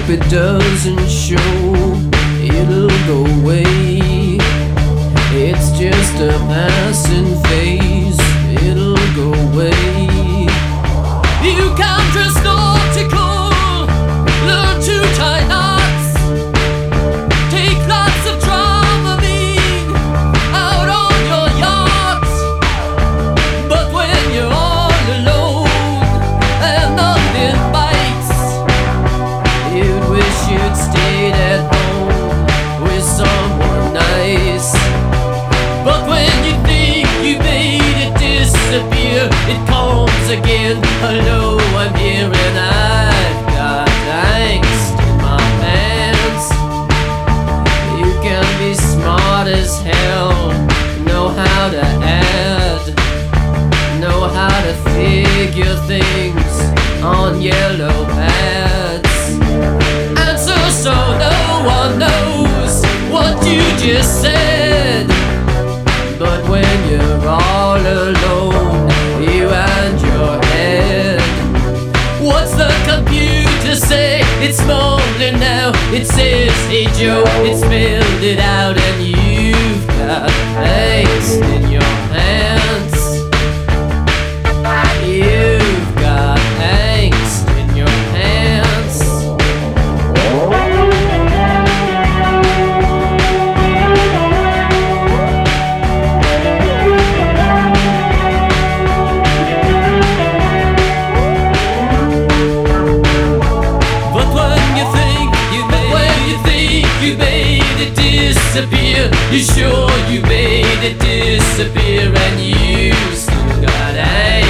it doesn't show, it'll go away. It's just a passing phase, it'll go away. You can't dress nautical, learn to tie knots, take lots of Dramamine out on your yacht. But when you're all alone and nothing bites, you'd wish you'd stayed at home with someone nice. But when you think you made it disappear, it comes again. Hello, I'm here and I've got angst in my pants. You can be smart as hell, know how to add, know how to figure things on yellow pads. Answer so no one knows what you just said. But when you're all alone, you and your head, what's the computer say? It's mumbling now, it says, hey Joe, it spelled it out, and you've got angst in your pants. You've got angst in your pants. You made it disappear, you sure you made it disappear, and you still got angst.